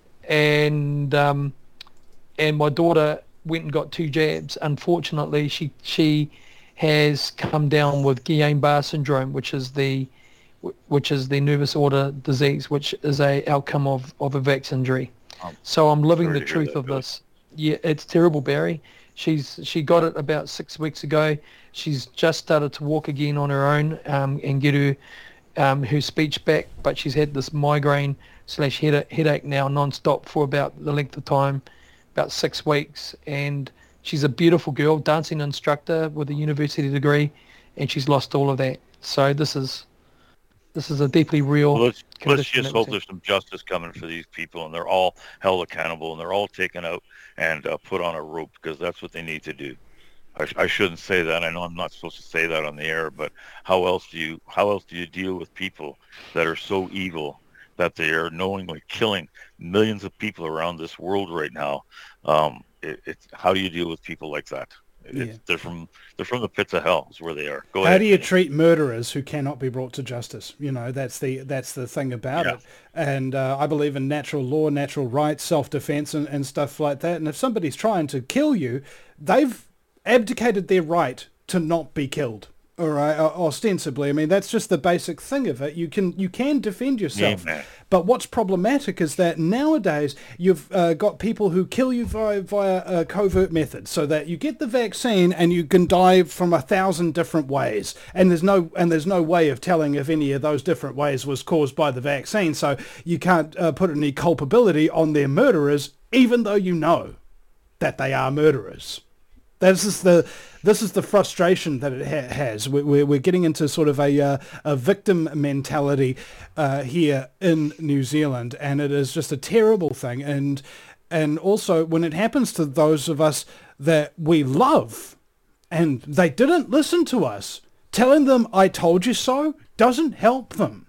and um, and my daughter went and got two jabs. Unfortunately, she she. has come down with Guillain-Barré syndrome, which is the which is the nervous order disease, which is a outcome of, of a vax injury. Um, so I'm living the truth that, of Billy. This. Yeah, it's terrible, Barry. She's she got it about six weeks ago. She's just started to walk again on her own um, and get her um, her speech back, but she's had this migraine slash headache, headache now non-stop for about the length of time, about six weeks, and she's a beautiful girl, dancing instructor with a university degree, and she's lost all of that. So this is this is a deeply real. Well, let's let's just hope there's some justice coming for these people, and they're all held accountable, and they're all taken out and uh, put on a rope, because that's what they need to do. I, I shouldn't say that. I know I'm not supposed to say that on the air, but how else do you how else do you deal with people that are so evil that they are knowingly killing millions of people around this world right now? Um, It, it's how do you deal with people like that? It, yeah. They're from they're from the pits of hell is where they are. Go how ahead. do you treat murderers who cannot be brought to justice? You know, that's the that's the thing about yeah. it. And uh, I believe in natural law, natural rights, self-defense, and, and stuff like that. And if somebody's trying to kill you, they've abdicated their right to not be killed. All right, ostensibly. I mean, that's just the basic thing of it. You can you can defend yourself. Yeah, but what's problematic is that nowadays you've uh, got people who kill you via, via uh, covert methods, so that you get the vaccine and you can die from a thousand different ways, and there's no and there's no way of telling if any of those different ways was caused by the vaccine. So you can't uh, put any culpability on their murderers, even though you know that they are murderers. This is the this is the frustration that it ha- has. We're we're getting into sort of a uh, a victim mentality uh, here in New Zealand, and it is just a terrible thing. And and also when it happens to those of us that we love, and they didn't listen to us, telling them "I told you so" doesn't help them.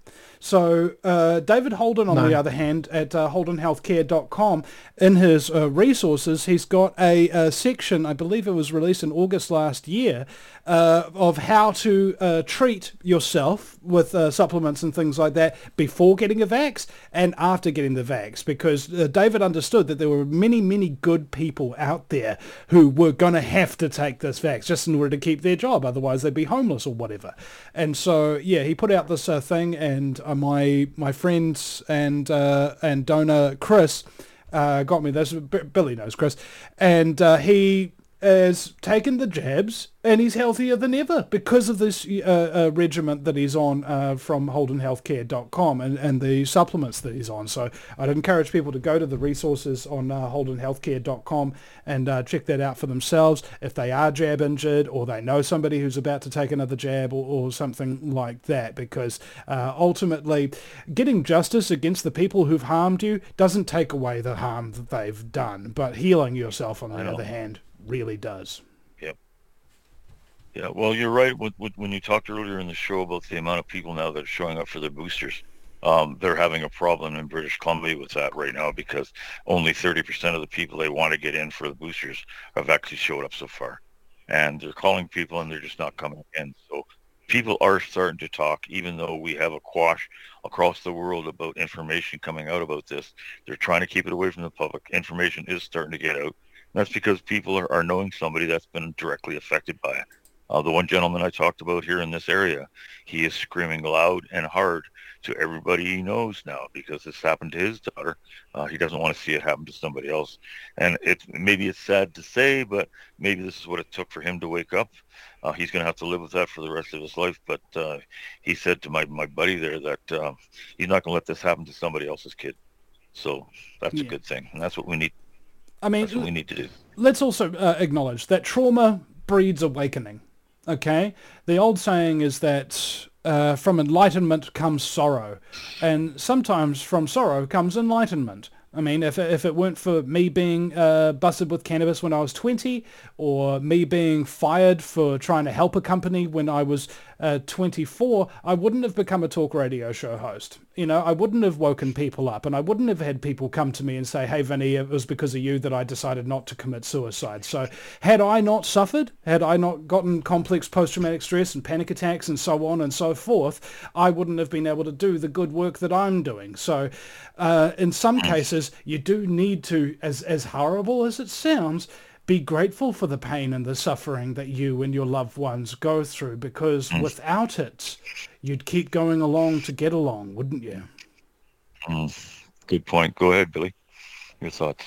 So uh, David Holden, on No. the other hand, at uh, holden healthcare dot com, in his uh, resources, he's got a, a section, I believe it was released in August last year, uh, of how to uh, treat yourself with uh, supplements and things like that before getting a vax and after getting the vax, because uh, David understood that there were many, many good people out there who were going to have to take this vax just in order to keep their job, otherwise they'd be homeless or whatever. And so, yeah, he put out this uh, thing, and uh, my my friends and uh, and donor Chris uh, got me this. B- Billy knows Chris, and uh, he has taken the jabs, and he's healthier than ever because of this uh, uh, regiment that he's on uh, from holden healthcare dot com and, and the supplements that he's on. So I'd encourage people to go to the resources on uh, holden healthcare dot com and uh, check that out for themselves if they are jab injured or they know somebody who's about to take another jab or, or something like that, because uh, ultimately getting justice against the people who've harmed you doesn't take away the harm that they've done, but healing yourself, on the other hand, really does. Yep. Yeah, well, you're right. With, with, when you talked earlier in the show about the amount of people now that are showing up for their boosters, um, they're having a problem in British Columbia with that right now, because only thirty percent of the people they want to get in for the boosters have actually showed up so far. And they're calling people and they're just not coming in. So people are starting to talk, even though we have a quash across the world about information coming out about this. They're trying to keep it away from the public. Information is starting to get out. That's because people are, are knowing somebody that's been directly affected by it. Uh, the one gentleman I talked about here in this area, he is screaming loud and hard to everybody he knows now, because this happened to his daughter. Uh, he doesn't want to see it happen to somebody else. And it maybe it's sad to say, but maybe this is what it took for him to wake up. Uh, he's going to have to live with that for the rest of his life. But uh, he said to my, my buddy there that uh, he's not going to let this happen to somebody else's kid. So that's Yeah. a good thing. And that's what we need. I mean, That's what we need to do. let's also uh, acknowledge that trauma breeds awakening, okay? The old saying is that uh, from enlightenment comes sorrow, and sometimes from sorrow comes enlightenment. I mean, if, if it weren't for me being uh, busted with cannabis when I was twenty, or me being fired for trying to help a company when I was uh, twenty-four, I wouldn't have become a talk radio show host. You know, I wouldn't have woken people up, and I wouldn't have had people come to me and say, hey, Vinny, it was because of you that I decided not to commit suicide. So had I not suffered, had I not gotten complex post-traumatic stress and panic attacks and so on and so forth, I wouldn't have been able to do the good work that I'm doing. So uh, in some cases, you do need to, as, as horrible as it sounds, be grateful for the pain and the suffering that you and your loved ones go through, because without it, you'd keep going along to get along, wouldn't you? Mm, good point. Go ahead, Billy. Your thoughts.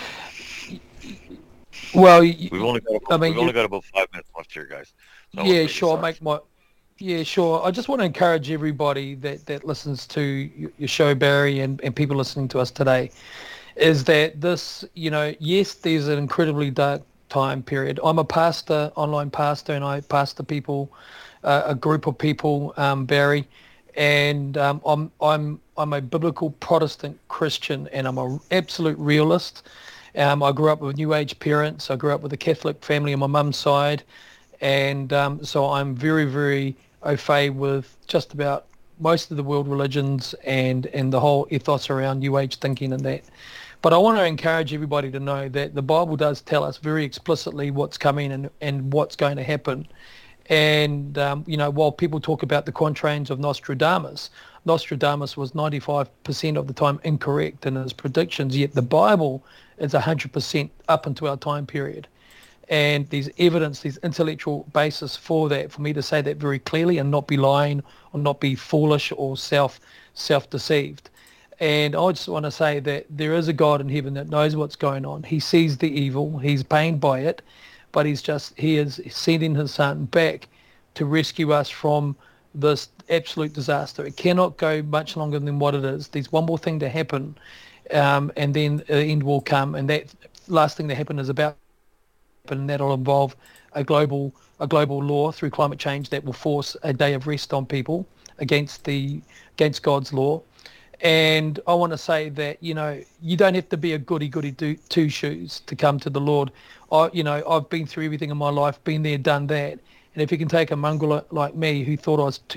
Well, y- We've only got about, I mean, we've only you- got about five minutes left here, guys. So I wanna yeah, make sure. this Make my yeah, sure. I just want to encourage everybody that, that listens to y- your show, Barry, and, and people listening to us today, is that this, you know, yes, there's an incredibly dark time period. I'm a pastor, online pastor, and I pastor people, uh, a group of people, um, Barry, and um, I'm I'm I'm a biblical Protestant Christian, and I'm an absolute realist. Um, I grew up with New Age parents. I grew up with a Catholic family on my mum's side, and um, so I'm very, very au fait with just about most of the world religions and, and the whole ethos around New Age thinking and that. But I want to encourage everybody to know that the Bible does tell us very explicitly what's coming and, and what's going to happen. And, um, you know, while people talk about the quatrains of Nostradamus, Nostradamus was ninety-five percent of the time incorrect in his predictions, yet the Bible is one hundred percent up into our time period. And there's evidence, there's intellectual basis for that, for me to say that very clearly and not be lying or not be foolish or self, self-deceived. And I just want to say that there is a God in heaven that knows what's going on. He sees the evil, he's pained by it, but he's just, he is sending his son back to rescue us from this absolute disaster. It cannot go much longer than what it is. There's one more thing to happen, um, and then the end will come. And that last thing that happened is about, and that'll involve a global a global law through climate change that will force a day of rest on people against the against God's law. And I want to say that, you know, you don't have to be a goody goody do, two shoes to come to the Lord. I, you know, I've been through everything in my life, been there, done that. And if you can take a mongrel like me who thought I was too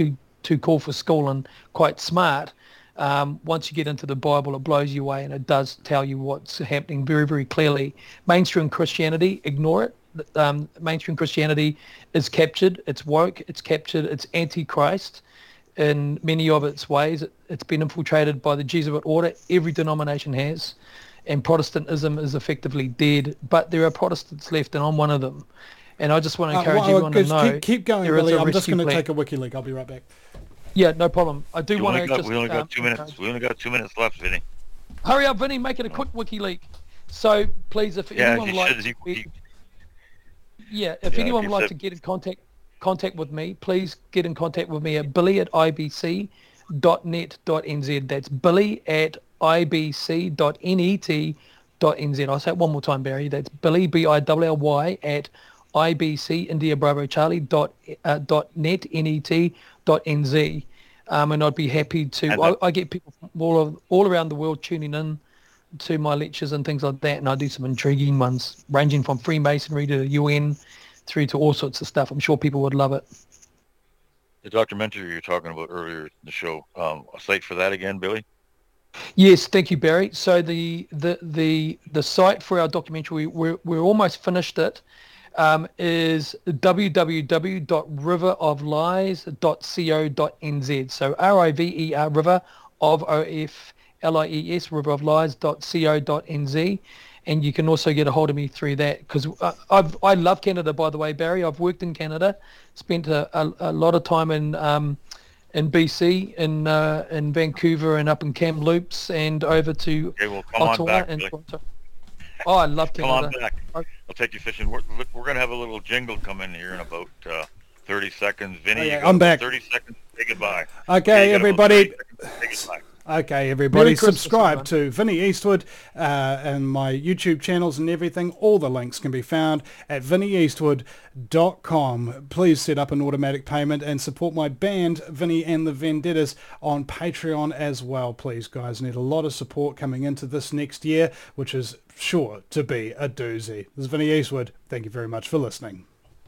too cool for school and quite smart. Um, once you get into the Bible, it blows you away, and it does tell you what's happening very, very clearly. Mainstream Christianity, ignore it. Um, mainstream Christianity is captured, it's woke, it's captured, it's anti-Christ in many of its ways. It, it's been infiltrated by the Jesuit order. Every denomination has, and Protestantism is effectively dead, but there are Protestants left, and I'm one of them. And I just want to encourage uh, well, everyone to know. Keep, keep going, there is Billy. a I'm just rescue going to plan. take a wiki leak. I'll be right back. Yeah, no problem. I do We want only to got, just... we only got um, two minutes. We only got two minutes left, Vinny. Hurry up, Vinny, make it a quick wiki leak. So please, if Yeah, anyone you would like should. to, You, you, yeah, if Yeah, anyone you would like said- to get in contact contact with me, please get in contact with me at billy at i b c dot net dot n z. That's billy at i b c dot net dot n z. I'll say it one more time, Barry. That's billy, B I L L Y, at I B C, India Bravo Charlie, dot, uh, dot net, N E T, dot N Z. Um, and I'd be happy to, And I, that- I get people from all, of, all around the world tuning in to my lectures and things like that, and I do some intriguing ones, ranging from Freemasonry to the U N, through to all sorts of stuff. I'm sure people would love it. the documentary you were talking about earlier in the show, um, a site for that again, Billy? Yes, thank you, Barry. So the the the, the site for our documentary, we're, we're almost finished it, um, is w w w dot river of lies dot co dot n z. So R I V E R, River of O F L I E S, river of lies dot co dot n z. And you can also get a hold of me through that, because I've I love Canada, by the way, Barry. I've worked in Canada, spent a, a, a lot of time in um, in B C, in uh, in Vancouver, and up in Kamloops, and over to Okay, well, come Ottawa on back, and Billy. Toronto. Oh, I love Come Canada. on back. I'll take you fishing. We're, look, we're going to have a little jingle come in here in about uh, thirty seconds. Vinny, Oh, yeah, you got I'm back. thirty seconds. Say goodbye. Okay, You got about everybody. thirty seconds, say goodbye. Okay, everybody, Merry Christmas, subscribe everyone. to Vinny Eastwood uh, and my YouTube channels and everything. All the links can be found at vinny eastwood dot com. Please set up an automatic payment and support my band, Vinny and the Vendettas, on Patreon as well, please, guys. Need a lot of support coming into this next year, which is sure to be a doozy. This is Vinny Eastwood. Thank you very much for listening.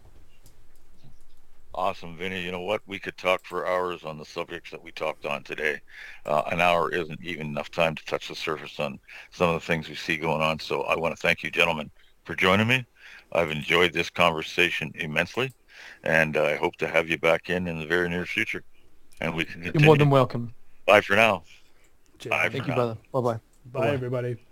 Awesome, Vinny. You know what? We could talk for hours on the subjects that we talked on today. Uh, an hour isn't even enough time to touch the surface on some of the things we see going on. So I want to thank you, gentlemen, for joining me. I've enjoyed this conversation immensely, and I hope to have you back in in the very near future. And we can You're continue. more than welcome. Bye for now. Cheers. Bye Thank for you, now. brother. Bye-bye. Bye, everybody.